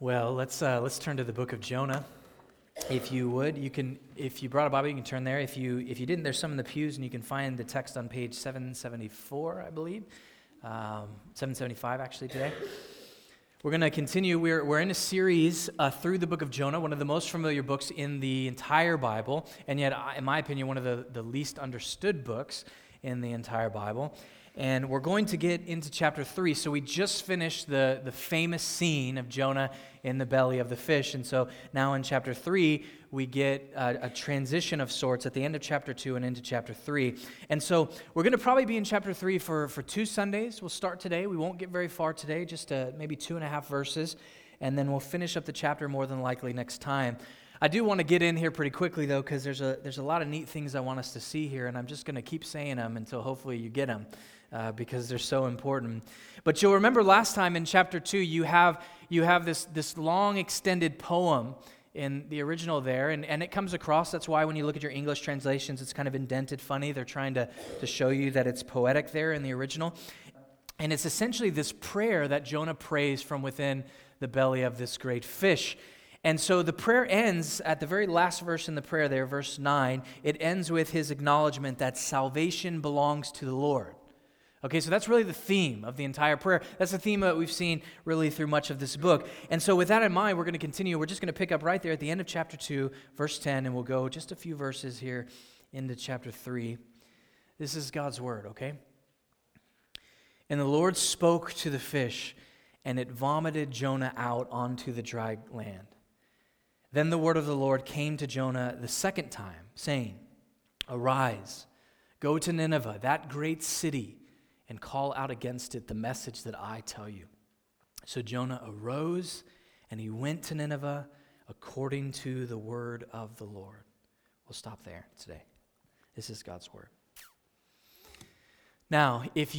Well, let's turn to the book of Jonah. If you would, you can. If you brought a Bible, you can turn there. If you didn't, there's some in the pews, and you can find the text on page 774, I believe, 775 actually today. We're going to continue. We're in a series through the book of Jonah, one of the most familiar books in the entire Bible, and yet, in my opinion, one of the least understood books in the entire Bible. And we're going to get into chapter 3. So we just finished the famous scene of Jonah in the belly of the fish. And so now in chapter 3, we get a transition of sorts at the end of chapter 2 and into chapter 3. And so we're going to probably be in chapter 3 for 2 Sundays. We'll start today. We won't get very far today, just maybe 2.5 verses. And then we'll finish up the chapter more than likely next time. I do want to get in here pretty quickly, though, because there's a lot of neat things I want us to see here. And I'm just going to keep saying them until hopefully you get them. Because they're so important. But you'll remember last time in chapter 2, you have this long extended poem in the original there, and it comes across. That's why when you look at your English translations, it's kind of indented funny. They're trying to show you that it's poetic there in the original. And it's essentially this prayer that Jonah prays from within the belly of this great fish. And so the prayer ends at the very last verse in the prayer there, verse 9. It ends with his acknowledgement that salvation belongs to the Lord. Okay, so that's really the theme of the entire prayer. That's the theme that we've seen really through much of this book. And so with that in mind, we're going to continue. We're just going to pick up right there at the end of chapter 2, verse 10, and we'll go just a few verses here into chapter 3. This is God's word, okay? And the Lord spoke to the fish, and it vomited Jonah out onto the dry land. Then the word of the Lord came to Jonah the second time, saying, "Arise, go to Nineveh, that great city, and call out against it the message that I tell you." So Jonah arose, and he went to Nineveh according to the word of the Lord. We'll stop there today. This is God's word. Now, if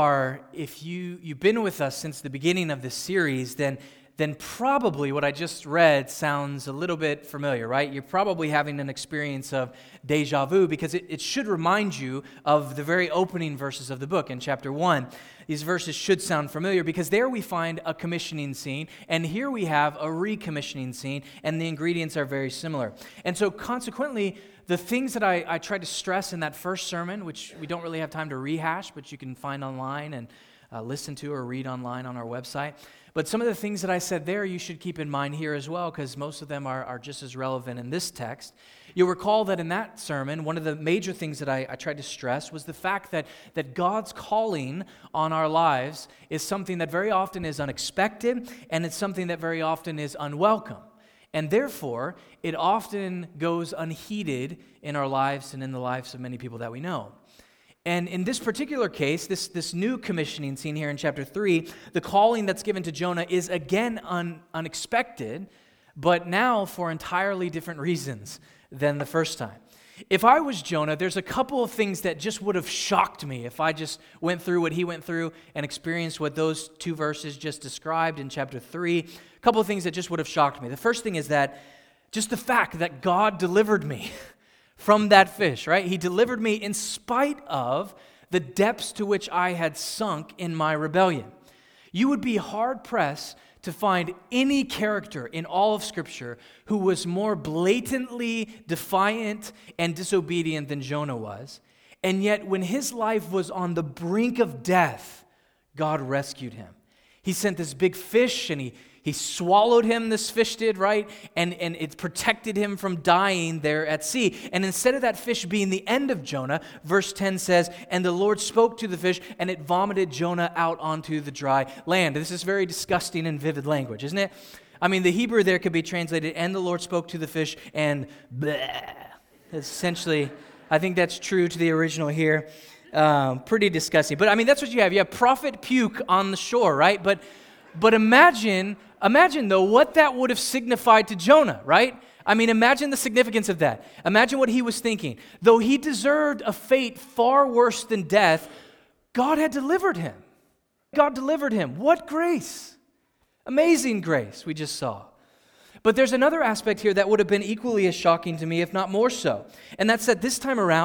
you've been with us since the beginning of this series, then probably what I just read sounds a little bit familiar, right? You're probably having an experience of deja vu because it should remind you of the very opening verses of the book in chapter 1. These verses should sound familiar because there we find a commissioning scene, and here we have a recommissioning scene, and the ingredients are very similar. And so consequently, the things that I tried to stress in that first sermon, which we don't really have time to rehash, but you can find online and listen to or read online on our website. But some of the things that I said there, you should keep in mind here as well, because most of them are just as relevant in this text. You'll recall that in that sermon, one of the major things that I tried to stress was the fact that God's calling on our lives is something that very often is unexpected, and it's something that very often is unwelcome. And therefore, it often goes unheeded in our lives and in the lives of many people that we know. And in this particular case, this new commissioning scene here in chapter 3, the calling that's given to Jonah is again unexpected, but now for entirely different reasons than the first time. If I was Jonah, there's a couple of things that just would have shocked me if I just went through what he went through and experienced what those 2 verses just described in chapter 3. A couple of things that just would have shocked me. The first thing is that just the fact that God delivered me from that fish, right? He delivered me in spite of the depths to which I had sunk in my rebellion. You would be hard-pressed to find any character in all of Scripture who was more blatantly defiant and disobedient than Jonah was. And yet, when his life was on the brink of death, God rescued him. He sent this big fish, and he swallowed him, this fish did, right? And it protected him from dying there at sea. And instead of that fish being the end of Jonah, verse 10 says, "And the Lord spoke to the fish, and it vomited Jonah out onto the dry land." This is very disgusting and vivid language, isn't it? I mean, the Hebrew there could be translated, "And the Lord spoke to the fish, and bleh." Essentially, I think that's true to the original here. Pretty disgusting. But I mean, that's what you have. You have prophet puke on the shore, right? But imagine though what that would have signified to Jonah, right? I mean, imagine the significance of that. Imagine what he was thinking. Though he deserved a fate far worse than death, God had delivered him. God delivered him. What grace! Amazing grace we just saw. But there's another aspect here that would have been equally as shocking to me, if not more so. And that's that this time around,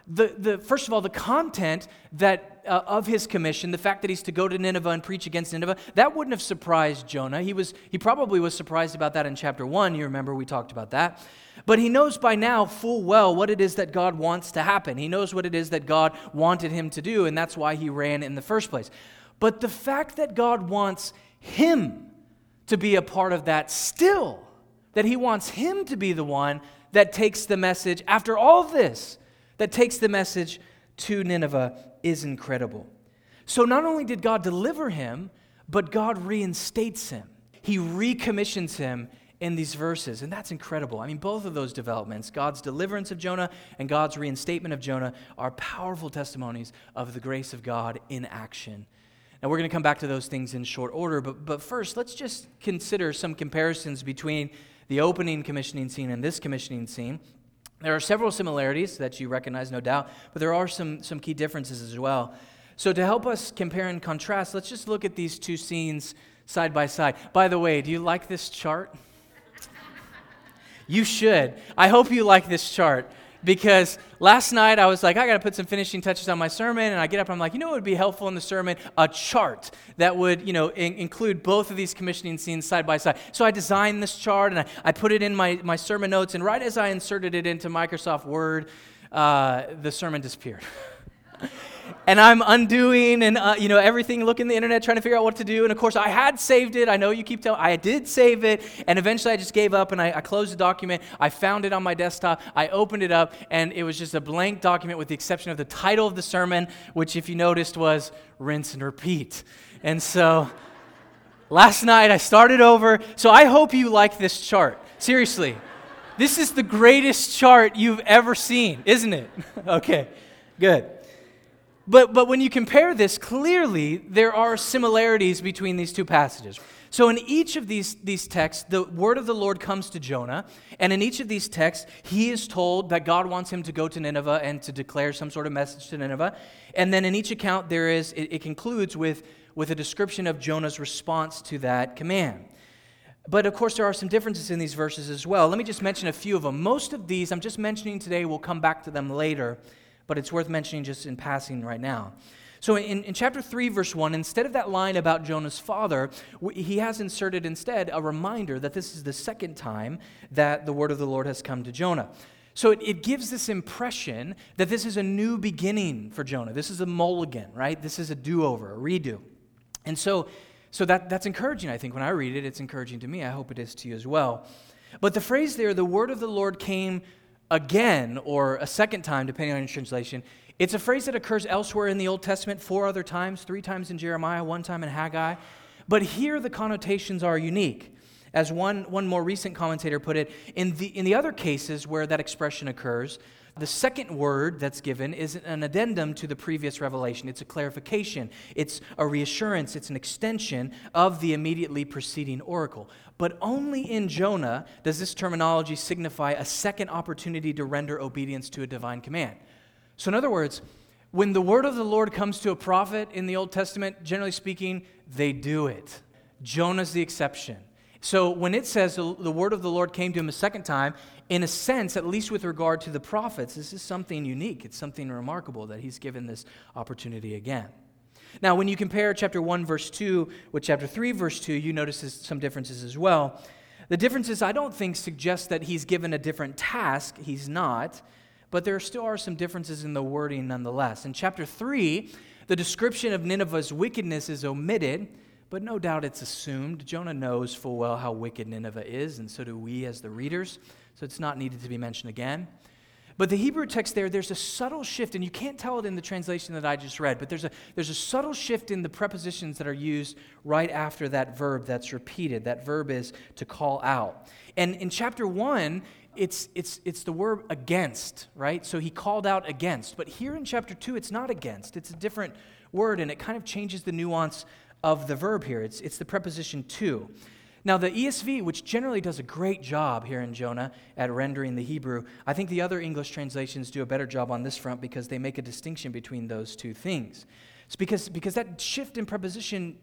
First of all, the content of his commission, the fact that he's to go to Nineveh and preach against Nineveh, that wouldn't have surprised Jonah. He probably was surprised about that in chapter 1. You remember we talked about that. But he knows by now full well what it is that God wants to happen. He knows what it is that God wanted him to do, and that's why he ran in the first place. But the fact that God wants him to be a part of that still, that he wants him to be the one that takes the message, after all of this, that takes the message to Nineveh is incredible. So not only did God deliver him, but God reinstates him. He recommissions him in these verses, and that's incredible. I mean, both of those developments, God's deliverance of Jonah and God's reinstatement of Jonah, are powerful testimonies of the grace of God in action. Now, we're going to come back to those things in short order, but first, let's just consider some comparisons between the opening commissioning scene and this commissioning scene. There are several similarities that you recognize, no doubt, but there are some key differences as well. So to help us compare and contrast, let's just look at these two scenes side by side. By the way, do you like this chart? You should. I hope you like this chart, because last night I was like, I got to put some finishing touches on my sermon, and I get up and I'm like, what would be helpful in the sermon? A chart that would, include both of these commissioning scenes side by side. So I designed this chart, and I put it in my sermon notes, and right as I inserted it into Microsoft Word, the sermon disappeared. And I'm undoing and, everything, looking the internet, trying to figure out what to do. And, of course, I had saved it. I know you keep telling me. I did save it. And eventually I just gave up, and I closed the document. I found it on my desktop. I opened it up, and it was just a blank document with the exception of the title of the sermon, which, if you noticed, was Rinse and Repeat. And so last night I started over. So I hope you like this chart. Seriously. This is the greatest chart you've ever seen, isn't it? Okay, good. But when you compare this, clearly there are similarities between these two passages. So in each of these texts, the word of the Lord comes to Jonah, and in each of these texts, he is told that God wants him to go to Nineveh and to declare some sort of message to Nineveh. And then in each account, it concludes with a description of Jonah's response to that command. But of course, there are some differences in these verses as well. Let me just mention a few of them. Most of these I'm just mentioning today. We'll come back to them later, but it's worth mentioning just in passing right now. So in chapter 3, verse 1, instead of that line about Jonah's father, he has inserted instead a reminder that this is the second time that the word of the Lord has come to Jonah. So it gives this impression that this is a new beginning for Jonah. This is a mulligan, right? This is a do-over, a redo. And so that's encouraging, I think. When I read it, it's encouraging to me. I hope it is to you as well. But the phrase there, the word of the Lord came again, or a second time, depending on your translation, it's a phrase that occurs elsewhere in the Old Testament 4 other times, 3 times in Jeremiah, 1 time in Haggai. But here the connotations are unique. As one more recent commentator put it, in the other cases where that expression occurs, the second word that's given is an addendum to the previous revelation. It's a clarification. It's a reassurance. It's an extension of the immediately preceding oracle. But only in Jonah does this terminology signify a second opportunity to render obedience to a divine command. So in other words, when the word of the Lord comes to a prophet in the Old Testament, generally speaking, they do it. Jonah's the exception. So when it says the word of the Lord came to him a second time, in a sense, at least with regard to the prophets, this is something unique. It's something remarkable that he's given this opportunity again. Now, when you compare chapter 1, verse 2 with chapter 3, verse 2, you notice some differences as well. The differences, I don't think, suggest that he's given a different task. He's not. But there still are some differences in the wording nonetheless. In chapter 3, the description of Nineveh's wickedness is omitted, but no doubt it's assumed. Jonah knows full well how wicked Nineveh is, and so do we as the readers, so it's not needed to be mentioned again. But the Hebrew text there's a subtle shift, and you can't tell it in the translation that I just read, but there's a subtle shift in the prepositions that are used right after that verb that's repeated. That verb is to call out. And in chapter 1, it's the word against, right? So he called out against. But here in chapter 2, it's not against. It's a different word, and it kind of changes the nuance of the verb here. It's the preposition to. Now, the ESV, which generally does a great job here in Jonah at rendering the Hebrew, I think the other English translations do a better job on this front because they make a distinction between those two things. It's because that shift in preposition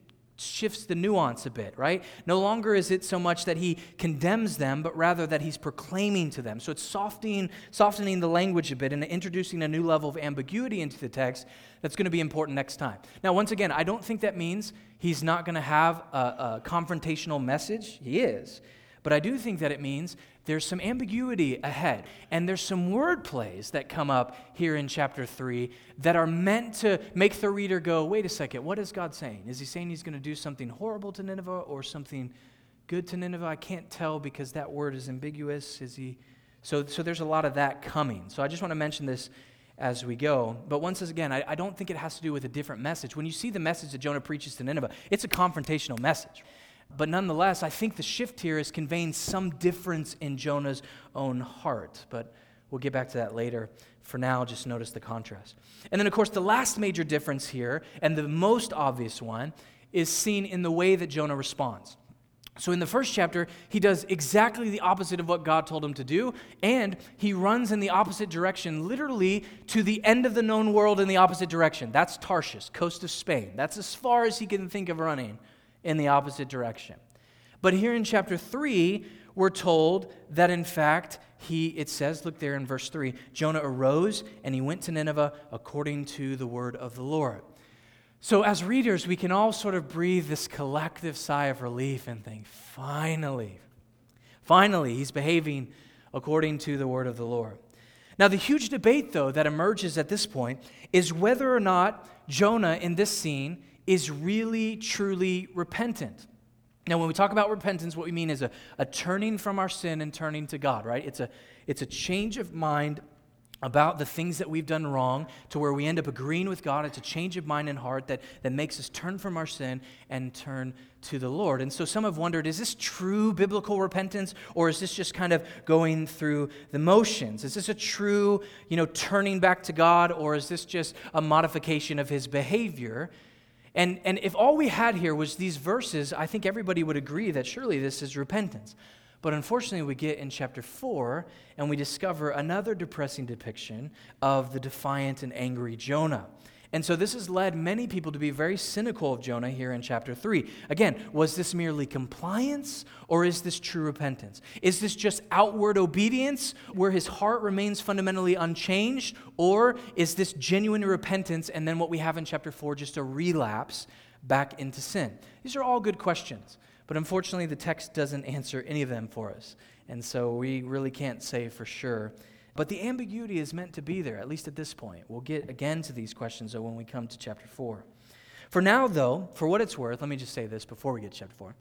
shifts the nuance a bit, right? No longer is it so much that he condemns them, but rather that he's proclaiming to them. So it's softening the language a bit and introducing a new level of ambiguity into the text that's going to be important next time. Now, once again, I don't think that means he's not going to have a confrontational message. He is. But I do think that it means there's some ambiguity ahead, and there's some word plays that come up here in chapter 3 that are meant to make the reader go, wait a second, what is God saying? Is he saying he's going to do something horrible to Nineveh or something good to Nineveh? I can't tell because that word is ambiguous. So there's a lot of that coming. So I just want to mention this as we go. But once again, I don't think it has to do with a different message. When you see the message that Jonah preaches to Nineveh, it's a confrontational message. But nonetheless, I think the shift here is conveying some difference in Jonah's own heart. But we'll get back to that later. For now, just notice the contrast. And then, of course, the last major difference here, and the most obvious one, is seen in the way that Jonah responds. So in the first chapter, he does exactly the opposite of what God told him to do, and he runs in the opposite direction, literally to the end of the known world in the opposite direction. That's Tarshish, coast of Spain. That's as far as he can think of running in the opposite direction. But here in chapter 3, we're told that in fact, it says, look there in verse 3, Jonah arose and he went to Nineveh according to the word of the Lord. So as readers, we can all sort of breathe this collective sigh of relief and think, finally, he's behaving according to the word of the Lord. Now, the huge debate, though, that emerges at this point is whether or not Jonah in this scene is really, truly repentant. Now, when we talk about repentance, what we mean is a turning from our sin and turning to God, right? It's a change of mind about the things that we've done wrong to where we end up agreeing with God. It's a change of mind and heart that makes us turn from our sin and turn to the Lord. And so some have wondered, is this true biblical repentance, or is this just kind of going through the motions? Is this a true, turning back to God, or is this just a modification of his behavior? And if all we had here was these verses, I think everybody would agree that surely this is repentance. But unfortunately, we get in chapter 4, and we discover another depressing depiction of the defiant and angry Jonah. And so this has led many people to be very cynical of Jonah here in chapter 3. Again, was this merely compliance, or is this true repentance? Is this just outward obedience where his heart remains fundamentally unchanged, or is this genuine repentance and then what we have in chapter 4, just a relapse back into sin? These are all good questions, but unfortunately the text doesn't answer any of them for us. And so we really can't say for sure. But the ambiguity is meant to be there, at least at this point. We'll get again to these questions, though, when we come to chapter 4. For now, though, for what it's worth, let me just say this before we get to chapter 4.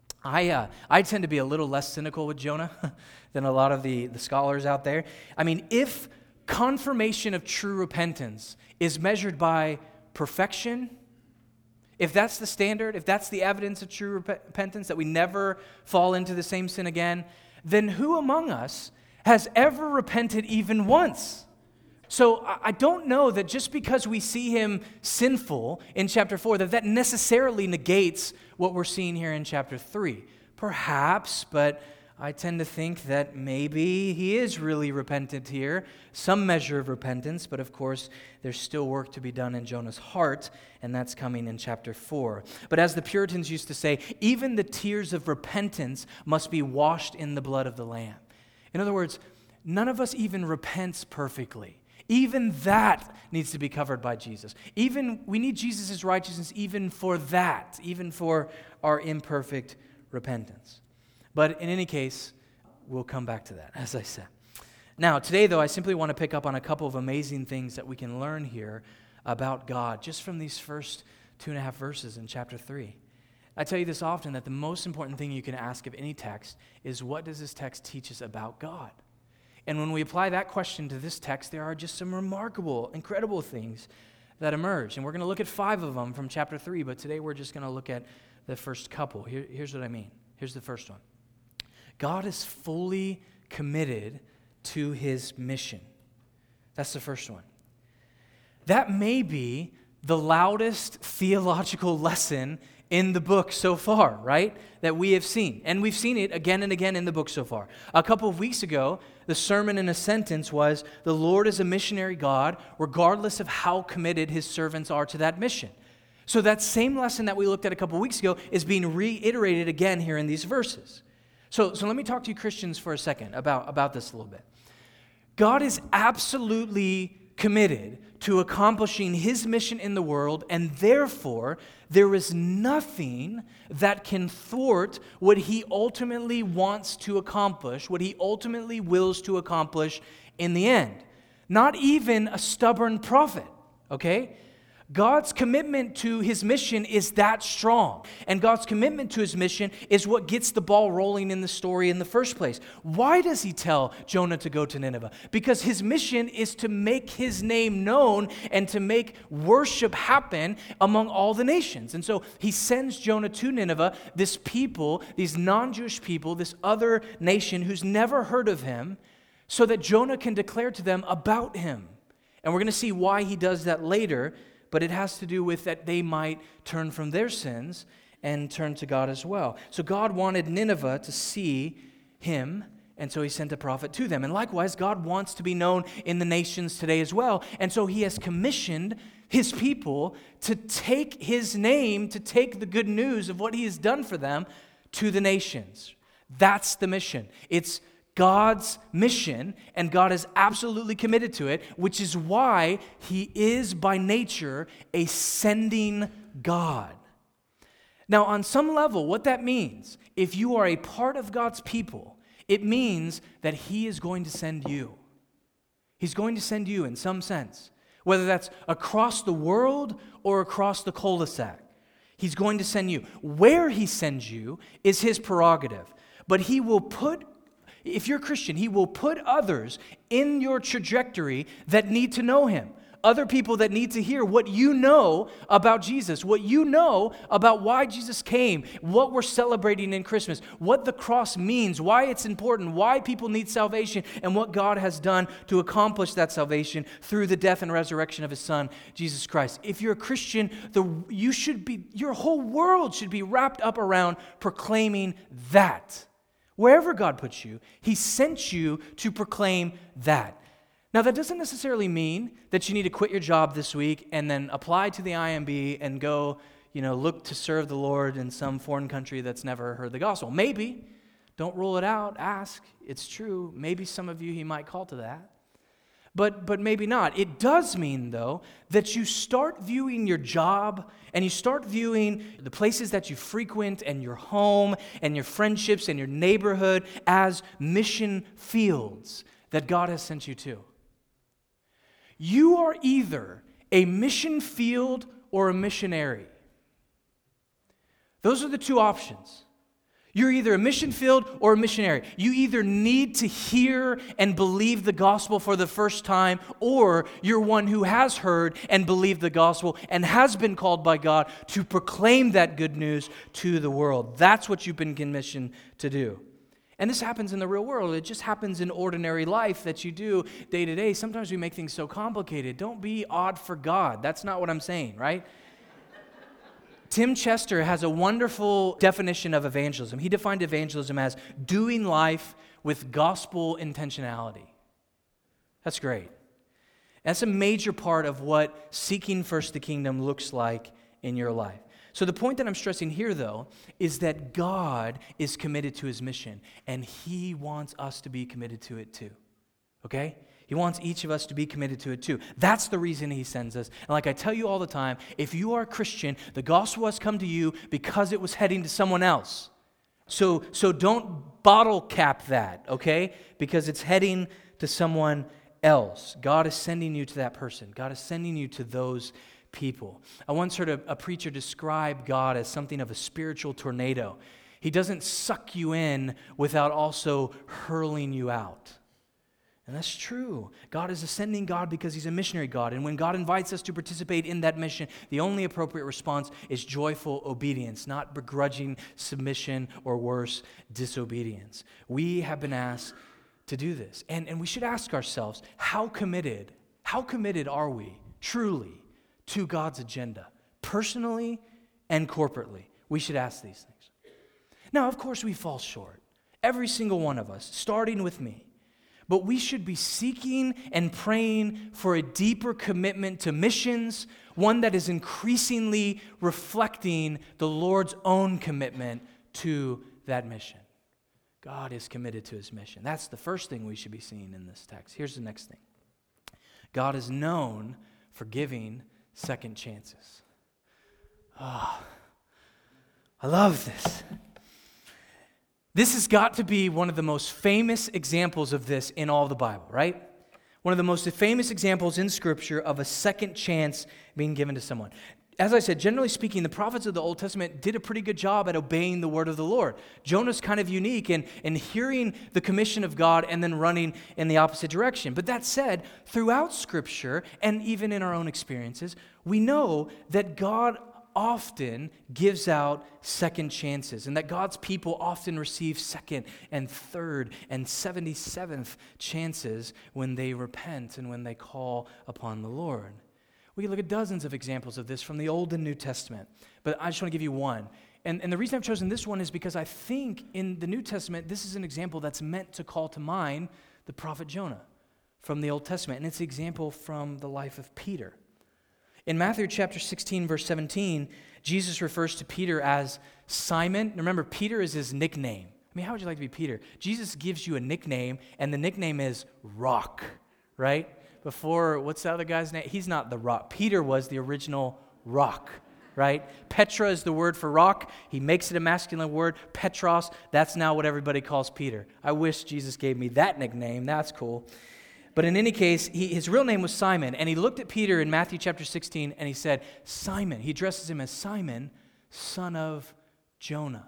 I tend to be a little less cynical with Jonah than a lot of the scholars out there. I mean, if confirmation of true repentance is measured by perfection, if that's the standard, if that's the evidence of true repentance, that we never fall into the same sin again, then who among us has ever repented even once? So I don't know that just because we see him sinful in chapter 4, that necessarily negates what we're seeing here in chapter 3. Perhaps, but I tend to think that maybe he is really repentant here, some measure of repentance, but of course there's still work to be done in Jonah's heart, and that's coming in chapter 4. But as the Puritans used to say, even the tears of repentance must be washed in the blood of the Lamb. In other words, none of us even repents perfectly. Even that needs to be covered by Jesus. We need Jesus' righteousness even for that, even for our imperfect repentance. But in any case, we'll come back to that, as I said. Now, today, though, I simply want to pick up on a couple of amazing things that we can learn here about God, just from these first 2.5 verses in chapter 3. I tell you this often, that the most important thing you can ask of any text is, what does this text teach us about God? And when we apply that question to this text, there are just some remarkable, incredible things that emerge. And we're going to look at 5 of them from chapter 3, but today we're just going to look at the first couple. Here's what I mean. Here's the first one. God is fully committed to his mission. That's the first one. That may be the loudest theological lesson in the book so far, right? That we have seen. And we've seen it again and again in the book so far. A couple of weeks ago, the sermon in a sentence was, the Lord is a missionary God, regardless of how committed his servants are to that mission. So that same lesson that we looked at a couple weeks ago is being reiterated again here in these verses. So let me talk to you Christians for a second about this a little bit. God is absolutely committed to accomplishing his mission in the world, and therefore there is nothing that can thwart what he ultimately wants to accomplish, what he ultimately wills to accomplish in the end. Not even a stubborn prophet, okay? God's commitment to his mission is that strong. And God's commitment to his mission is what gets the ball rolling in the story in the first place. Why does he tell Jonah to go to Nineveh? Because his mission is to make his name known and to make worship happen among all the nations. And so he sends Jonah to Nineveh, this people, these non-Jewish people, this other nation who's never heard of him, so that Jonah can declare to them about him. And we're going to see why he does that later. But it has to do with that they might turn from their sins and turn to God as well. So God wanted Nineveh to see him, and so he sent a prophet to them. And likewise, God wants to be known in the nations today as well. And so he has commissioned his people to take his name, to take the good news of what he has done for them to the nations. That's the mission. It's God's mission, and God is absolutely committed to it, which is why he is by nature a sending God. Now, on some level, what that means, if you are a part of God's people, it means that he is going to send you. He's going to send you in some sense, whether that's across the world or across the cul-de-sac. He's going to send you. Where he sends you is his prerogative, but he will put, if you're a Christian, he will put others in your trajectory that need to know him. Other people that need to hear what you know about Jesus, what you know about why Jesus came, what we're celebrating in Christmas, what the cross means, why it's important, why people need salvation, and what God has done to accomplish that salvation through the death and resurrection of his Son, Jesus Christ. If you're a Christian, your whole world should be wrapped up around proclaiming that. Wherever God puts you, he sent you to proclaim that. Now, that doesn't necessarily mean that you need to quit your job this week and then apply to the IMB and go, look to serve the Lord in some foreign country that's never heard the gospel. Maybe. Don't rule it out. Ask. It's true. Maybe some of you he might call to that. But maybe not. It does mean, though, that you start viewing your job and you start viewing the places that you frequent and your home and your friendships and your neighborhood as mission fields that God has sent you to. You are either a mission field or a missionary. Those are the two options. You're either a mission field or a missionary. You either need to hear and believe the gospel for the first time, or you're one who has heard and believed the gospel and has been called by God to proclaim that good news to the world. That's what you've been commissioned to do. And this happens in the real world. It just happens in ordinary life that you do day to day. Sometimes we make things so complicated. Don't be odd for God. That's not what I'm saying, right? Tim Chester has a wonderful definition of evangelism. He defined evangelism as doing life with gospel intentionality. That's great. That's a major part of what seeking first the kingdom looks like in your life. So the point that I'm stressing here, though, is that God is committed to his mission, and he wants us to be committed to it too. Okay? He wants each of us to be committed to it too. That's the reason he sends us. And like I tell you all the time, if you are a Christian, the gospel has come to you because it was heading to someone else. So don't bottle cap that, okay? Because it's heading to someone else. God is sending you to that person. God is sending you to those people. I once heard a preacher describe God as something of a spiritual tornado. He doesn't suck you in without also hurling you out. And that's true. God is a sending God because he's a missionary God. And when God invites us to participate in that mission, the only appropriate response is joyful obedience, not begrudging submission or worse, disobedience. We have been asked to do this. And we should ask ourselves, how committed are we truly to God's agenda, personally and corporately? We should ask these things. Now, of course, we fall short. Every single one of us, starting with me. but we should be seeking and praying for a deeper commitment to missions, one that is increasingly reflecting the Lord's own commitment to that mission. God is committed to his mission. That's the first thing we should be seeing in this text. Here's the next thing. God is known for giving second chances. Oh, I love this. This has got to be one of the most famous examples of this in all the Bible, right? One of the most famous examples in Scripture of a second chance being given to someone. As I said, generally speaking, the prophets of the Old Testament did a pretty good job at obeying the word of the Lord. Jonah's kind of unique in hearing the commission of God and then running in the opposite direction. But that said, throughout Scripture, and even in our own experiences, we know that God often gives out second chances, and that God's people often receive second and third and 77th chances when they repent and when they call upon the Lord. We can look at dozens of examples of this from the Old and New Testament, but I just want to give you one. And the reason I've chosen this one is because I think in the New Testament, this is an example that's meant to call to mind the prophet Jonah from the Old Testament, and it's an example from the life of Peter. In Matthew chapter 16, verse 17, Jesus refers to Peter as Simon. Remember, Peter is his nickname. I mean, how would you like to be Peter? Jesus gives you a nickname, and the nickname is Rock, right? Before, what's the other guy's name? He's not the Rock. Peter was the original Rock, right? Petra is the word for rock. He makes it a masculine word. Petros, that's now what everybody calls Peter. I wish Jesus gave me that nickname. That's cool. But in any case, his real name was Simon, and he looked at Peter in Matthew chapter 16, and he said, Simon. He addresses him as Simon, son of Jonah.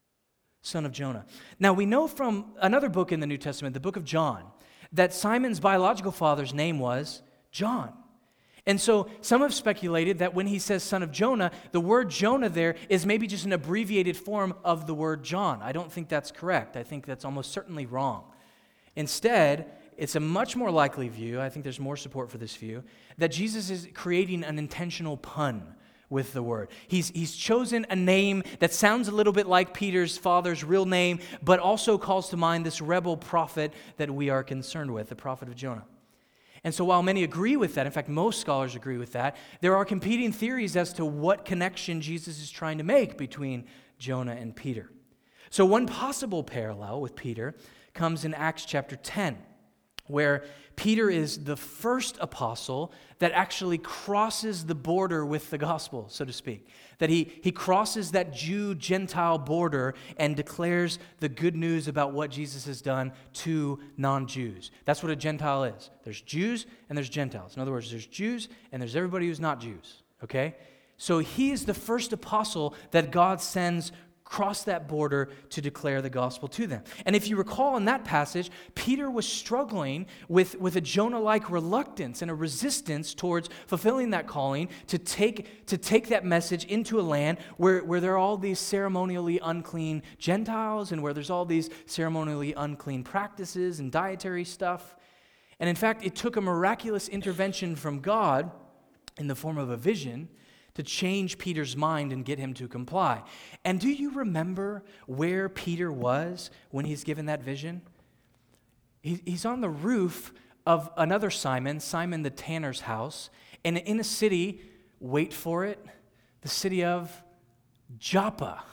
Son of Jonah. Now, we know from another book in the New Testament, the book of John, that Simon's biological father's name was John. And so some have speculated that when he says son of Jonah, the word Jonah there is maybe just an abbreviated form of the word John. I don't think that's correct. I think that's almost certainly wrong. Instead, it's a much more likely view, I think there's more support for this view, that Jesus is creating an intentional pun with the word. He's chosen a name that sounds a little bit like Peter's father's real name, but also calls to mind this rebel prophet that we are concerned with, the prophet of Jonah. And so while many agree with that, in fact, most scholars agree with that, there are competing theories as to what connection Jesus is trying to make between Jonah and Peter. So one possible parallel with Peter comes in Acts chapter 10. Where Peter is the first apostle that actually crosses the border with the gospel, so to speak. That he crosses that Jew-Gentile border and declares the good news about what Jesus has done to non-Jews. That's what a Gentile is. There's Jews and there's Gentiles. In other words, there's Jews and there's everybody who's not Jews, okay? So he is the first apostle that God sends cross that border to declare the gospel to them. And if you recall in that passage, Peter was struggling with a Jonah-like reluctance and a resistance towards fulfilling that calling to take that message into a land where there are all these ceremonially unclean Gentiles and where there's all these ceremonially unclean practices and dietary stuff. And in fact, it took a miraculous intervention from God in the form of a vision to change Peter's mind and get him to comply. And do you remember where Peter was when he's given that vision? He's on the roof of another Simon the tanner's house, and in a city, wait for it, the city of Joppa.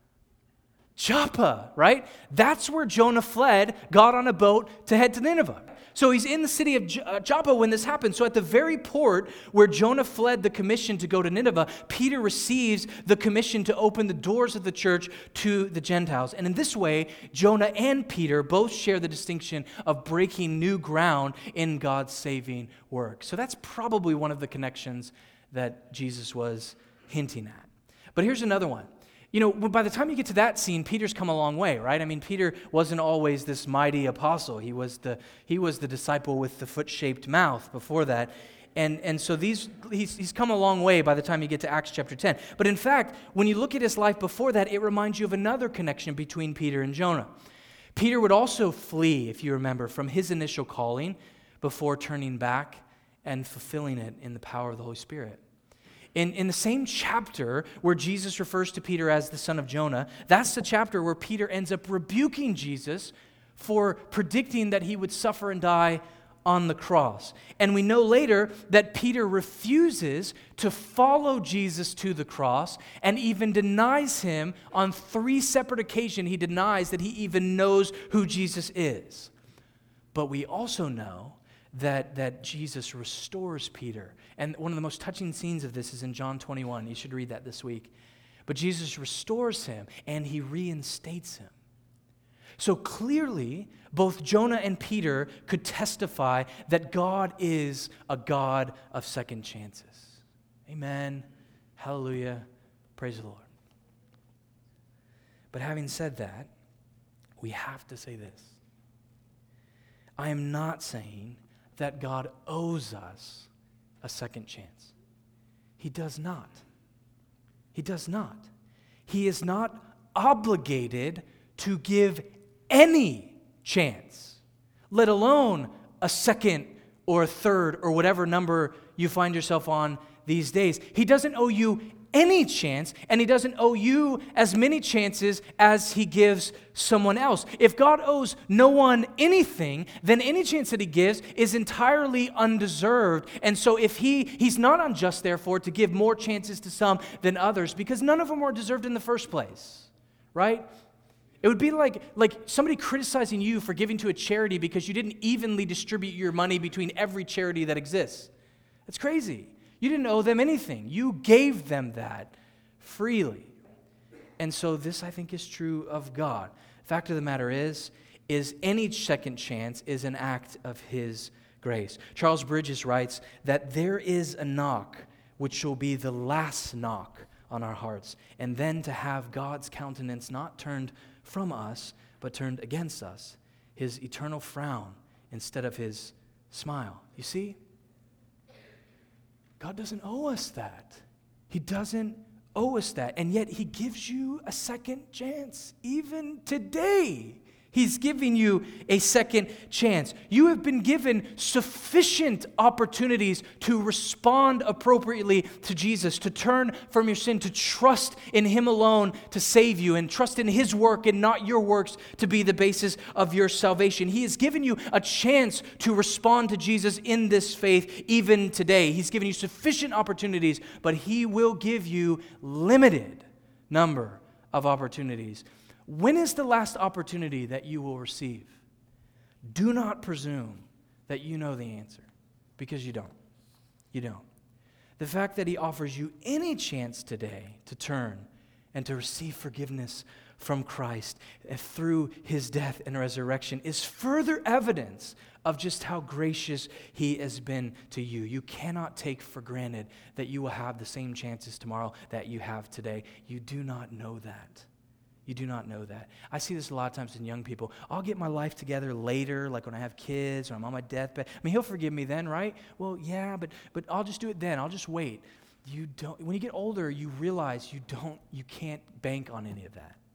Joppa, right? That's where Jonah fled, got on a boat to head to Nineveh. So he's in the city of Joppa when this happened. So at the very port where Jonah fled the commission to go to Nineveh, Peter receives the commission to open the doors of the church to the Gentiles. And in this way, Jonah and Peter both share the distinction of breaking new ground in God's saving work. So that's probably one of the connections that Jesus was hinting at. But here's another one. You know, by the time you get to that scene, Peter's come a long way, right? I mean, Peter wasn't always this mighty apostle. He was the disciple with the foot-shaped mouth before that. And so he's come a long way by the time you get to Acts chapter 10. But in fact, when you look at his life before that, it reminds you of another connection between Peter and Jonah. Peter would also flee, if you remember, from his initial calling before turning back and fulfilling it in the power of the Holy Spirit. In the same chapter where Jesus refers to Peter as the son of Jonah, that's the chapter where Peter ends up rebuking Jesus for predicting that he would suffer and die on the cross. And we know later that Peter refuses to follow Jesus to the cross and even denies him on 3 separate occasions. He denies that he even knows who Jesus is. But we also know that Jesus restores Peter. And one of the most touching scenes of this is in John 21. You should read that this week. But Jesus restores him and he reinstates him. So clearly, both Jonah and Peter could testify that God is a God of second chances. Amen. Hallelujah. Praise the Lord. But having said that, we have to say this. I am not saying that God owes us a second chance. He does not. He does not. He is not obligated to give any chance, let alone a second or a third or whatever number you find yourself on these days. He doesn't owe you any chance, and he doesn't owe you as many chances as he gives someone else. If God owes no one anything, then any chance that he gives is entirely undeserved. And so if he's not unjust, therefore, to give more chances to some than others, because none of them were deserved in the first place, right? It would be like somebody criticizing you for giving to a charity because you didn't evenly distribute your money between every charity that exists. That's crazy. You didn't owe them anything. You gave them that freely. And so this, I think, is true of God. Fact of the matter is any second chance is an act of his grace. Charles Bridges writes that there is a knock which shall be the last knock on our hearts, and then to have God's countenance not turned from us, but turned against us, his eternal frown instead of his smile. You see? God doesn't owe us that. He doesn't owe us that. And yet he gives you a second chance. Even today, he's giving you a second chance. You have been given sufficient opportunities to respond appropriately to Jesus, to turn from your sin, to trust in him alone to save you, and trust in his work and not your works to be the basis of your salvation. He has given you a chance to respond to Jesus in this faith even today. He's given you sufficient opportunities, but he will give you limited number of opportunities. When is the last opportunity that you will receive? Do not presume that you know the answer, because you don't. You don't. The fact that he offers you any chance today to turn and to receive forgiveness from Christ through his death and resurrection is further evidence of just how gracious he has been to you. You cannot take for granted that you will have the same chances tomorrow that you have today. You do not know that. You do not know that. I see this a lot of times in young people. I'll get my life together later, like when I have kids or I'm on my deathbed. I mean, he'll forgive me then, right? Well, yeah, but I'll just do it then. I'll just wait. You don't. When you get older, you realize you can't bank on any of that.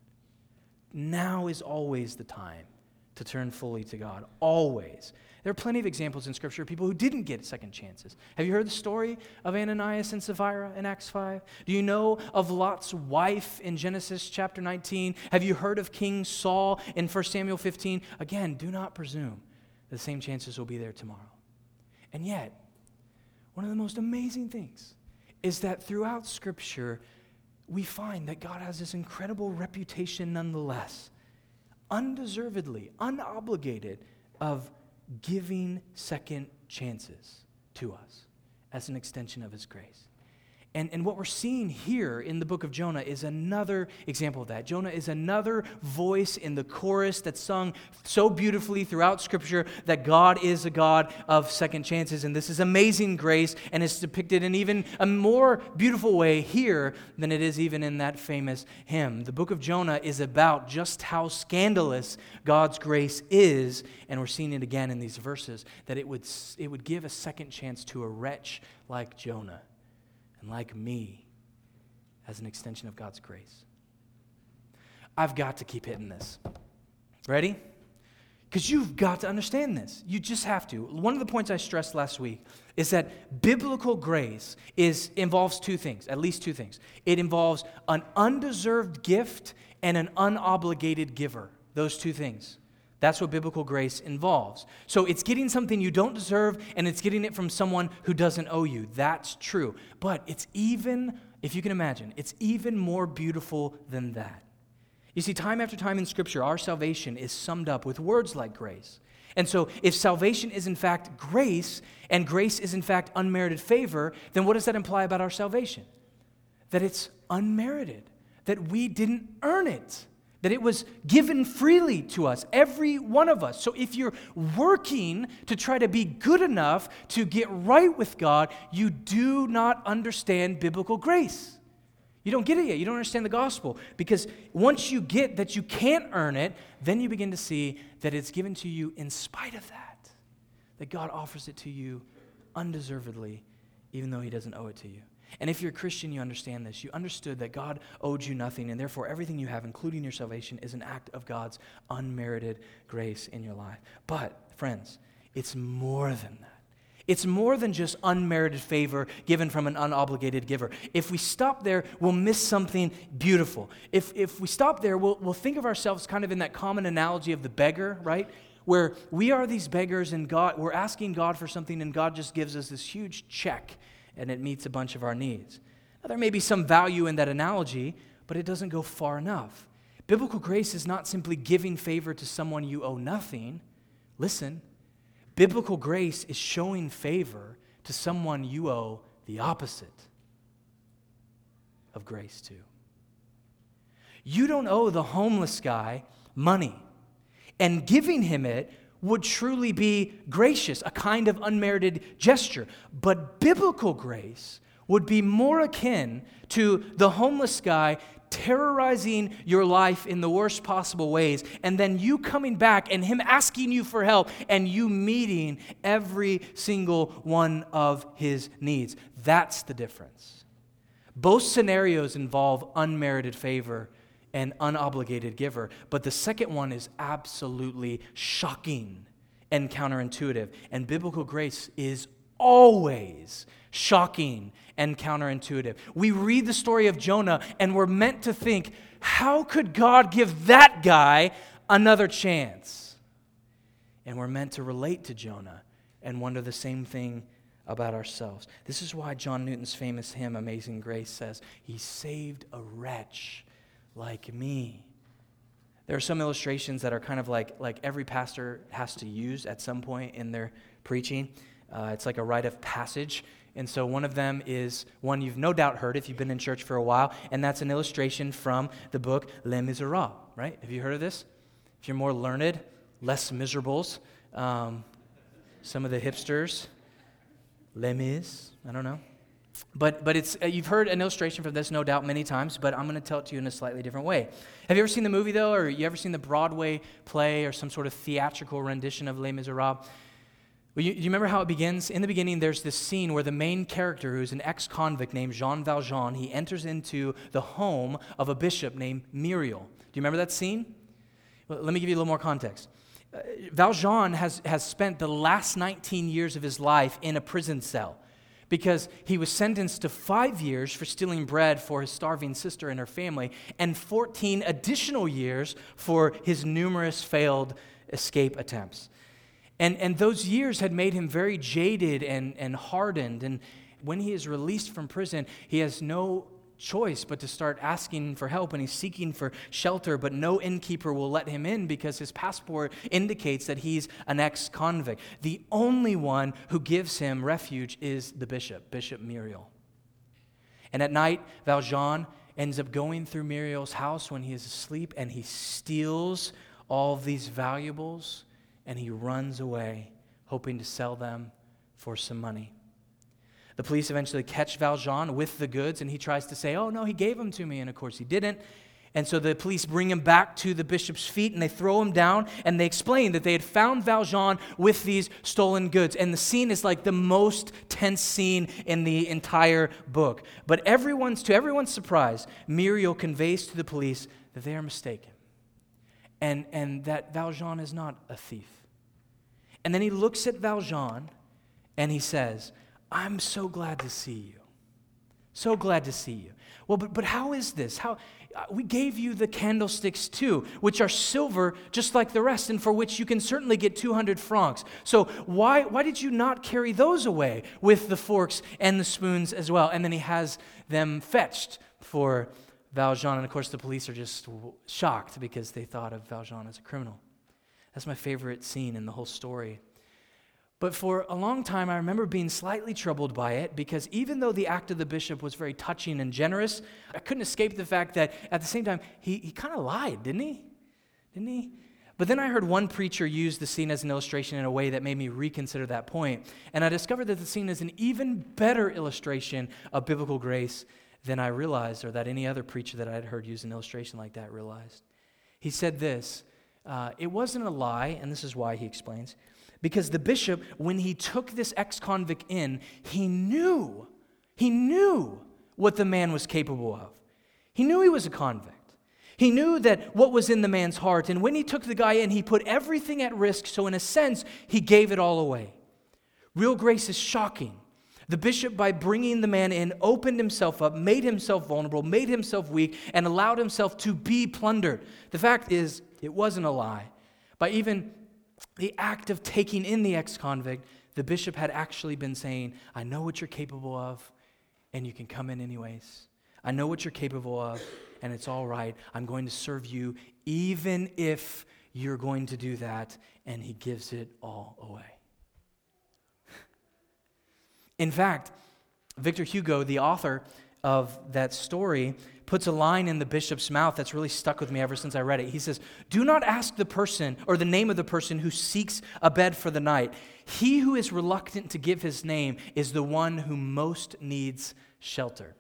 Now is always the time to turn fully to God. Always. There are plenty of examples in Scripture of people who didn't get second chances. Have you heard the story of Ananias and Sapphira in Acts 5? Do you know of Lot's wife in Genesis chapter 19? Have you heard of King Saul in 1 Samuel 15? Again, do not presume the same chances will be there tomorrow. And yet, one of the most amazing things is that throughout Scripture, we find that God has this incredible reputation nonetheless, undeservedly, unobligated, of giving second chances to us as an extension of his grace. And what we're seeing here in the book of Jonah is another example of that. Jonah is another voice in the chorus that's sung so beautifully throughout Scripture that God is a God of second chances. And this is amazing grace, and it's depicted in even a more beautiful way here than it is even in that famous hymn. The book of Jonah is about just how scandalous God's grace is, and we're seeing it again in these verses, that it would give a second chance to a wretch like Jonah and like me as an extension of God's grace. I've got to keep hitting this. Ready? Because you've got to understand this. You just have to. One of the points I stressed last week is that biblical grace involves two things, at least two things. It involves an undeserved gift and an unobligated giver. Those two things. That's what biblical grace involves. So it's getting something you don't deserve, and it's getting it from someone who doesn't owe you. That's true. But it's even, if you can imagine, it's even more beautiful than that. You see, time after time in Scripture, our salvation is summed up with words like grace. And so if salvation is in fact grace, and grace is in fact unmerited favor, then what does that imply about our salvation? That it's unmerited, that we didn't earn it. That it was given freely to us, every one of us. So if you're working to try to be good enough to get right with God, you do not understand biblical grace. You don't get it yet. You don't understand the gospel. Because once you get that you can't earn it, then you begin to see that it's given to you in spite of that. That God offers it to you undeservedly, even though he doesn't owe it to you. And if you're a Christian, you understand this. You understood that God owed you nothing, and therefore everything you have, including your salvation, is an act of God's unmerited grace in your life. But, friends, it's more than that. It's more than just unmerited favor given from an unobligated giver. If we stop there, we'll miss something beautiful. If we stop there, we'll think of ourselves kind of in that common analogy of the beggar, right? Where we are these beggars, and we're asking God for something, and God just gives us this huge check, and it meets a bunch of our needs. Now, there may be some value in that analogy, but it doesn't go far enough. Biblical grace is not simply giving favor to someone you owe nothing. Listen, biblical grace is showing favor to someone you owe the opposite of grace to. You don't owe the homeless guy money, and giving him it would truly be gracious, a kind of unmerited gesture. But biblical grace would be more akin to the homeless guy terrorizing your life in the worst possible ways, and then you coming back and him asking you for help, and you meeting every single one of his needs. That's the difference. Both scenarios involve unmerited favor and unobligated giver. But the second one is absolutely shocking and counterintuitive. And biblical grace is always shocking and counterintuitive. We read the story of Jonah, and we're meant to think, how could God give that guy another chance? And we're meant to relate to Jonah and wonder the same thing about ourselves. This is why John Newton's famous hymn, Amazing Grace, says, he saved a wretch like me. There are some illustrations that are kind of like every pastor has to use at some point in their preaching. It's like a rite of passage. And so one of them is one you've no doubt heard if you've been in church for a while, and that's an illustration from the book Les Miserables, right? Have you heard of this? If you're more learned, less miserables, some of the hipsters, Les Mis, I don't know. But it's you've heard an illustration for this, no doubt, many times, but I'm going to tell it to you in a slightly different way. Have you ever seen the movie, though, or you ever seen the Broadway play or some sort of theatrical rendition of Les Miserables? Well, you remember how it begins? In the beginning, there's this scene where the main character, who's an ex-convict named Jean Valjean, he enters into the home of a bishop named Muriel. Do you remember that scene? Well, let me give you a little more context. Valjean has spent the last 19 years of his life in a prison cell, because he was sentenced to 5 years for stealing bread for his starving sister and her family, and 14 additional years for his numerous failed escape attempts. And those years had made him very jaded and hardened, and when he is released from prison, he has no choice but to start asking for help, and he's seeking for shelter, but no innkeeper will let him in because his passport indicates that he's an ex-convict. The only one who gives him refuge is the bishop, Bishop Muriel. And at night, Valjean ends up going through Muriel's house when he is asleep, and he steals all of these valuables, and he runs away, hoping to sell them for some money. The police eventually catch Valjean with the goods, and he tries to say, oh, no, he gave them to me, and of course he didn't. And so the police bring him back to the bishop's feet, and they throw him down, and they explain that they had found Valjean with these stolen goods. And the scene is like the most tense scene in the entire book. But to everyone's surprise, Muriel conveys to the police that they are mistaken, and that Valjean is not a thief. And then he looks at Valjean, and he says, I'm so glad to see you. So glad to see you. Well, but how is this? How We gave you the candlesticks too, which are silver just like the rest, and for which you can certainly get 200 francs. So why did you not carry those away with the forks and the spoons as well? And then he has them fetched for Valjean. And of course, the police are just shocked because they thought of Valjean as a criminal. That's my favorite scene in the whole story. But for a long time, I remember being slightly troubled by it because even though the act of the bishop was very touching and generous, I couldn't escape the fact that at the same time, he kind of lied, didn't he? But then I heard one preacher use the scene as an illustration in a way that made me reconsider that point. And I discovered that the scene is an even better illustration of biblical grace than I realized, or that any other preacher that I had heard use an illustration like that realized. He said this, it wasn't a lie, and this is why he explains. Because the bishop, when he took this ex-convict in, he knew what the man was capable of. He knew he was a convict. He knew that what was in the man's heart. And when he took the guy in, he put everything at risk. So in a sense, he gave it all away. Real grace is shocking. The bishop, by bringing the man in, opened himself up, made himself vulnerable, made himself weak, and allowed himself to be plundered. The fact is, it wasn't a lie. By even the act of taking in the ex-convict, the bishop had actually been saying, I know what you're capable of, and you can come in anyways. I know what you're capable of, and it's all right. I'm going to serve you even if you're going to do that, and he gives it all away. In fact, Victor Hugo, the author of that story, puts a line in the bishop's mouth that's really stuck with me ever since I read it. He says, do not ask the person or the name of the person who seeks a bed for the night. He who is reluctant to give his name is the one who most needs shelter.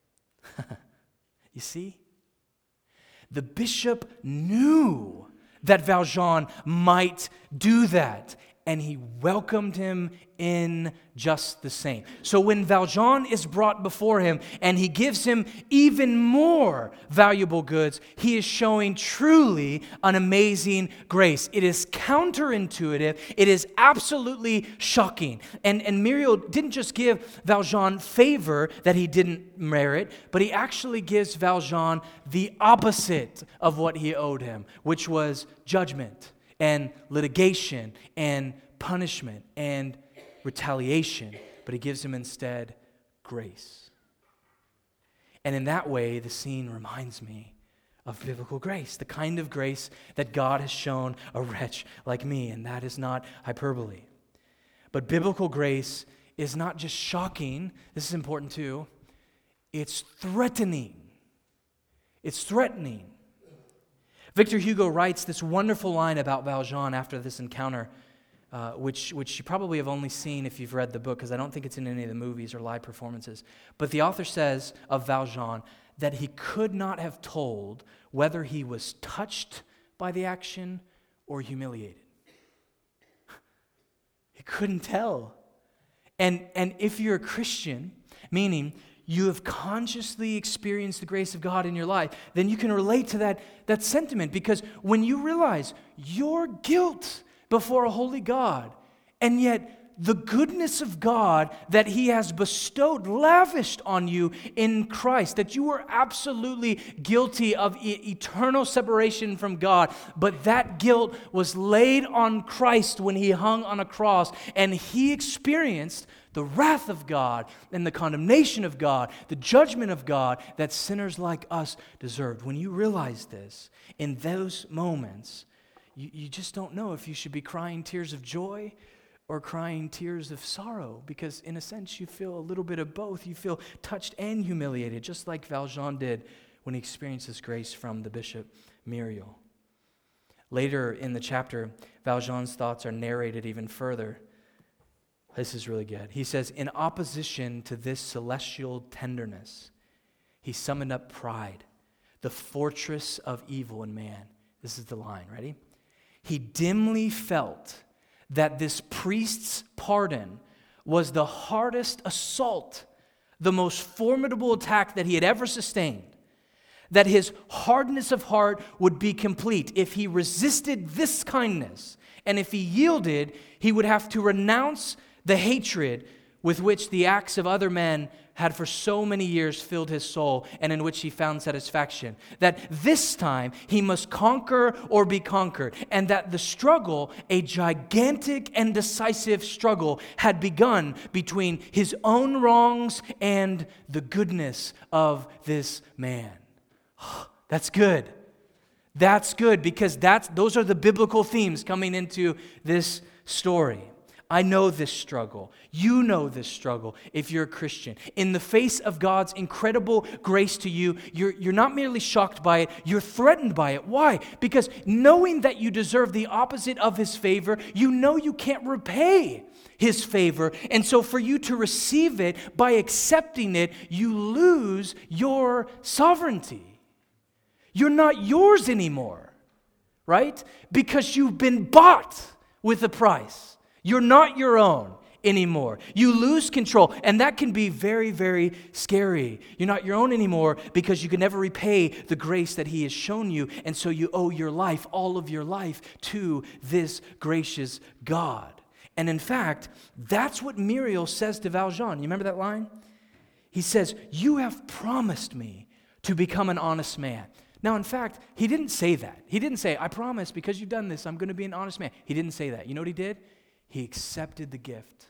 You see? The bishop knew that Valjean might do that, and he welcomed him in just the same. So when Valjean is brought before him and he gives him even more valuable goods, he is showing truly an amazing grace. It is counterintuitive. It is absolutely shocking. And Muriel didn't just give Valjean favor that he didn't merit, but he actually gives Valjean the opposite of what he owed him, which was judgment and litigation and punishment and retaliation, but he gives him instead grace. And in that way, the scene reminds me of biblical grace, the kind of grace that God has shown a wretch like me, and that is not hyperbole. But biblical grace is not just shocking, this is important too, it's threatening. It's threatening. Victor Hugo writes this wonderful line about Valjean after this encounter, which you probably have only seen if you've read the book, because I don't think it's in any of the movies or live performances. But the author says of Valjean that he could not have told whether he was touched by the action or humiliated. He couldn't tell. And if you're a Christian, meaning you have consciously experienced the grace of God in your life, then you can relate to that sentiment, because when you realize your guilt before a holy God, and yet the goodness of God that He has bestowed, lavished on you in Christ, that you were absolutely guilty of eternal separation from God, but that guilt was laid on Christ when He hung on a cross, and He experienced the wrath of God and the condemnation of God, the judgment of God that sinners like us deserved. When you realize this, in those moments, you just don't know if you should be crying tears of joy or crying tears of sorrow, because in a sense you feel a little bit of both. You feel touched and humiliated, just like Valjean did when he experienced this grace from the bishop Muriel. Later in the chapter, Valjean's thoughts are narrated even further. This is really good. He says, in opposition to this celestial tenderness, he summoned up pride, the fortress of evil in man. This is the line, ready? He dimly felt that this priest's pardon was the hardest assault, the most formidable attack that he had ever sustained, that his hardness of heart would be complete if he resisted this kindness, and if he yielded, he would have to renounce the hatred with which the acts of other men had for so many years filled his soul, and in which he found satisfaction. That this time he must conquer or be conquered, and that the struggle, a gigantic and decisive struggle, had begun between his own wrongs and the goodness of this man. That's good. That's good, because those are the biblical themes coming into this story. I know this struggle. You know this struggle if you're a Christian. In the face of God's incredible grace to you, you're not merely shocked by it, you're threatened by it. Why? Because knowing that you deserve the opposite of His favor, you know you can't repay His favor. And so for you to receive it, by accepting it, you lose your sovereignty. You're not yours anymore, right? Because you've been bought with a price. You're not your own anymore. You lose control, and that can be very, very scary. You're not your own anymore because you can never repay the grace that He has shown you, and so you owe your life, all of your life, to this gracious God. And in fact, that's what Muriel says to Valjean. You remember that line? He says, "You have promised me to become an honest man." Now, in fact, he didn't say that. He didn't say, "I promise, because you've done this, I'm going to be an honest man." He didn't say that. You know what he did? He accepted the gift.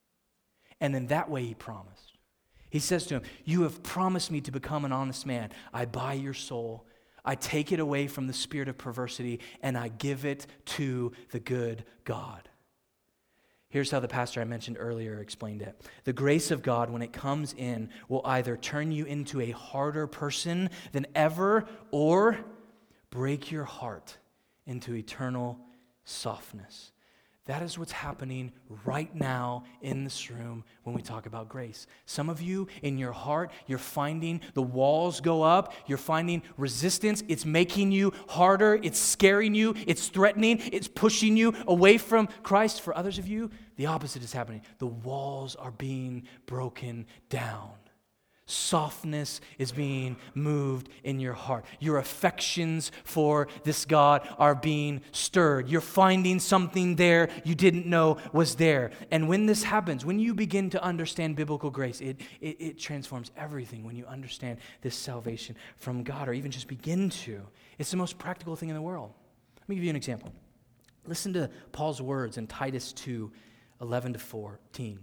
And in that way, he promised. He says to him, "You have promised me to become an honest man. I buy your soul. I take it away from the spirit of perversity, and I give it to the good God." Here's how the pastor I mentioned earlier explained it. The grace of God, when it comes in, will either turn you into a harder person than ever, or break your heart into eternal softness. That is what's happening right now in this room when we talk about grace. Some of you, in your heart, you're finding the walls go up. You're finding resistance. It's making you harder. It's scaring you. It's threatening. It's pushing you away from Christ. For others of you, the opposite is happening. The walls are being broken down. Softness is being moved in your heart. Your affections for this God are being stirred. You're finding something there you didn't know was there. And when this happens, when you begin to understand biblical grace, it transforms everything when you understand this salvation from God, or even just begin to. It's the most practical thing in the world. Let me give you an example. Listen to Paul's words in Titus 2:11-14.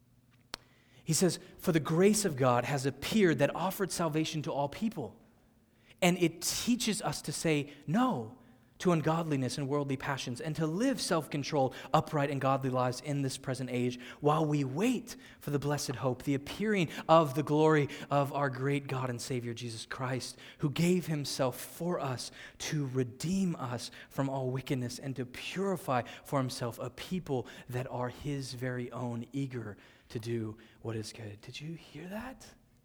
He says, "For the grace of God has appeared that offered salvation to all people. And it teaches us to say no to ungodliness and worldly passions, and to live self-controlled, upright, and godly lives in this present age, while we wait for the blessed hope, the appearing of the glory of our great God and Savior, Jesus Christ, who gave Himself for us to redeem us from all wickedness and to purify for Himself a people that are His very own, eager to do what is good." Did you hear that?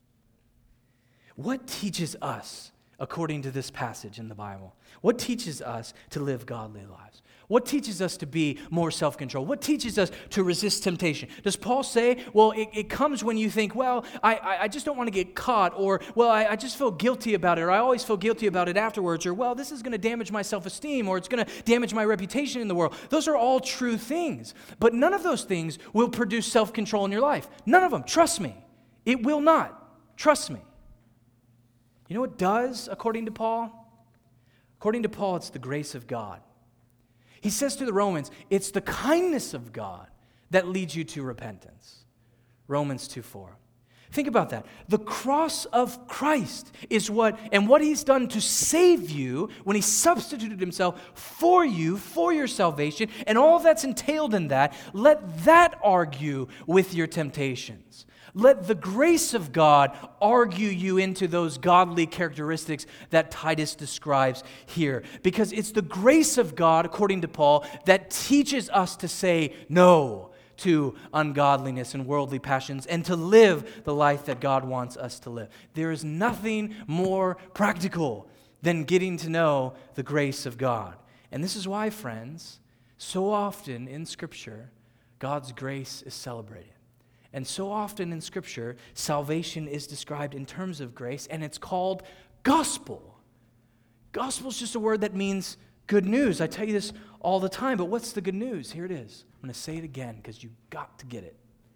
What teaches us, according to this passage in the Bible? What teaches us to live godly lives? What teaches us to be more self-controlled? What teaches us to resist temptation? Does Paul say, well, it comes when you think, well, I just don't want to get caught, or, well, I just feel guilty about it, or I always feel guilty about it afterwards, or, well, this is going to damage my self-esteem, or it's going to damage my reputation in the world. Those are all true things, but none of those things will produce self-control in your life. None of them. Trust me. It will not. Trust me. You know what does, according to Paul? According to Paul, it's the grace of God. He says to the Romans, it's the kindness of God that leads you to repentance. Romans 2:4. Think about that. The cross of Christ is what He's done to save you when He substituted Himself for you, for your salvation, and all that's entailed in that. Let that argue with your temptations. Let the grace of God argue you into those godly characteristics that Titus describes here. Because it's the grace of God, according to Paul, that teaches us to say no to ungodliness and worldly passions and to live the life that God wants us to live. There is nothing more practical than getting to know the grace of God. And this is why, friends, so often in Scripture, God's grace is celebrated. And so often in Scripture, salvation is described in terms of grace, and it's called gospel. Gospel is just a word that means good news. I tell you this all the time, but what's the good news? Here it is. I'm going to say it again because you've got to get it.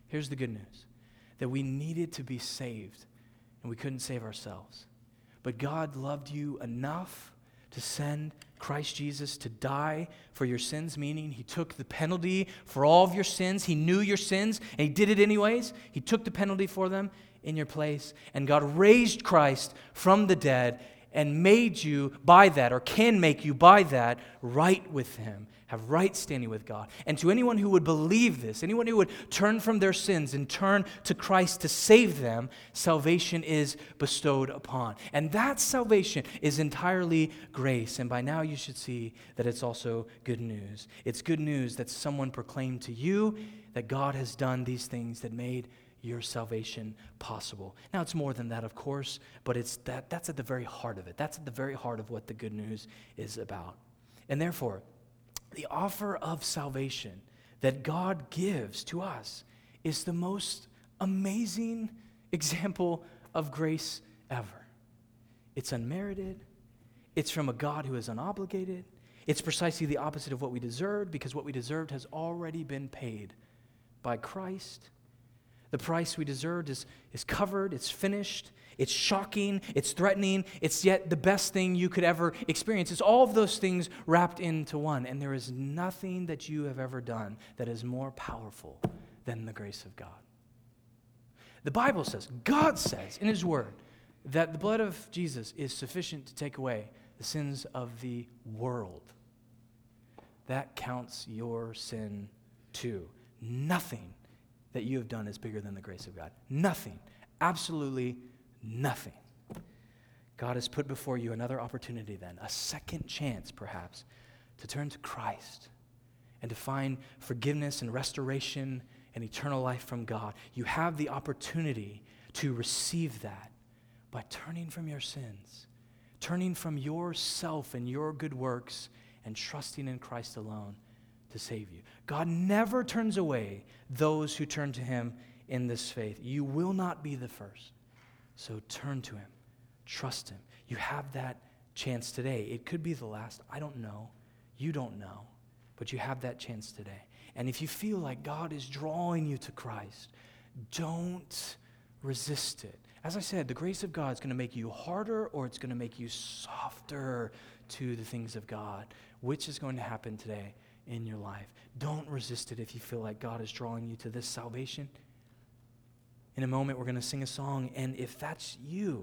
Here's the good news, that we needed to be saved, and we couldn't save ourselves. But God loved you enough to send Christ Jesus to die for your sins, meaning he took the penalty for all of your sins. He knew your sins, and he did it anyways. He took the penalty for them in your place, and God raised Christ from the dead and made you by that, or can make you by that, right with him, have right standing with God. And to anyone who would believe this, anyone who would turn from their sins and turn to Christ to save them, salvation is bestowed upon. And that salvation is entirely grace. And by now you should see that it's also good news. It's good news that someone proclaimed to you that God has done these things that made your salvation possible. Now, it's more than that, of course, but that's at the very heart of it. That's at the very heart of what the good news is about. And therefore, the offer of salvation that God gives to us is the most amazing example of grace ever. It's unmerited. It's from a God who is unobligated. It's precisely the opposite of what we deserved, because what we deserved has already been paid by Christ. The price we deserved is covered, it's finished, it's shocking, it's threatening, it's yet the best thing you could ever experience. It's all of those things wrapped into one, and there is nothing that you have ever done that is more powerful than the grace of God. The Bible says, God says in his word, that the blood of Jesus is sufficient to take away the sins of the world. That counts your sin too. Nothing that you have done is bigger than the grace of God. Nothing. Absolutely nothing. God has put before you another opportunity then, a second chance perhaps, to turn to Christ and to find forgiveness and restoration and eternal life from God. You have the opportunity to receive that by turning from your sins, turning from yourself and your good works, and trusting in Christ alone to save you. God never turns away those who turn to him in this faith. You will not be the first. So turn to him. Trust him. You have that chance today. It could be the last. I don't know. You don't know. But you have that chance today. And if you feel like God is drawing you to Christ, don't resist it. As I said, the grace of God is going to make you harder, or it's going to make you softer to the things of God. Which is going to happen today in your life? Don't resist it if you feel like God is drawing you to this salvation. In a moment, we're going to sing a song, and if that's you,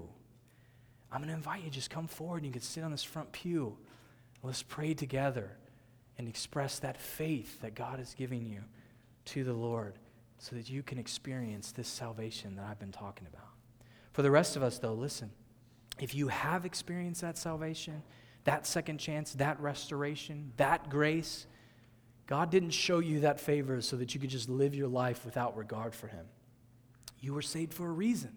I'm going to invite you, just come forward, and you can sit on this front pew. Let's pray together and express that faith that God is giving you to the Lord so that you can experience this salvation that I've been talking about. For the rest of us, though, listen, if you have experienced that salvation, that second chance, that restoration, that grace, God didn't show you that favor so that you could just live your life without regard for him. You were saved for a reason.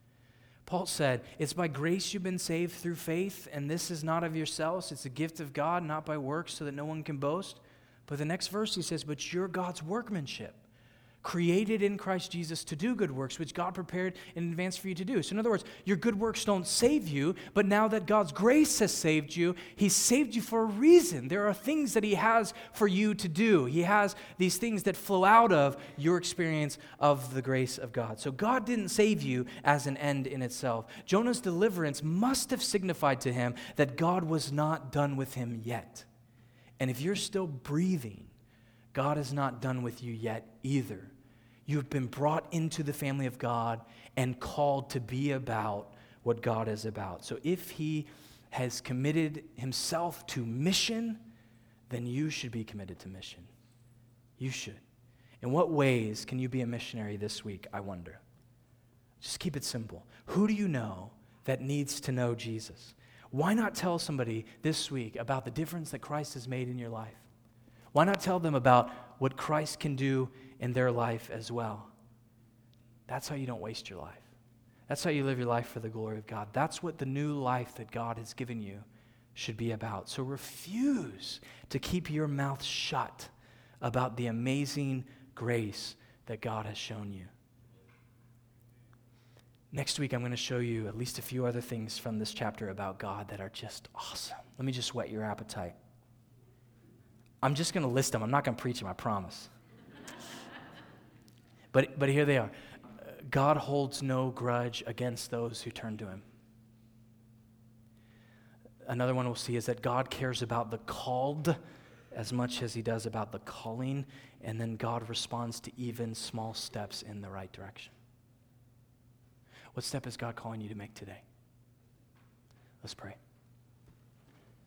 Paul said, it's by grace you've been saved through faith, and this is not of yourselves. It's a gift of God, not by works, so that no one can boast. But the next verse he says, but you're God's workmanship, created in Christ Jesus to do good works, which God prepared in advance for you to do. So in other words, your good works don't save you, but now that God's grace has saved you, he's saved you for a reason. There are things that he has for you to do. He has these things that flow out of your experience of the grace of God. So God didn't save you as an end in itself. Jonah's deliverance must have signified to him that God was not done with him yet. And if you're still breathing, God is not done with you yet either. You have been brought into the family of God and called to be about what God is about. So if he has committed himself to mission, then you should be committed to mission. You should. In what ways can you be a missionary this week, I wonder? Just keep it simple. Who do you know that needs to know Jesus? Why not tell somebody this week about the difference that Christ has made in your life? Why not tell them about what Christ can do in their life as well? That's how you don't waste your life. That's how you live your life for the glory of God. That's what the new life that God has given you should be about. So refuse to keep your mouth shut about the amazing grace that God has shown you. Next week, I'm going to show you at least a few other things from this chapter about God that are just awesome. Let me just whet your appetite. I'm just going to list them. I'm not going to preach them, I promise. But here they are. God holds no grudge against those who turn to him. Another one we'll see is that God cares about the called as much as he does about the calling, and then God responds to even small steps in the right direction. What step is God calling you to make today? Let's pray.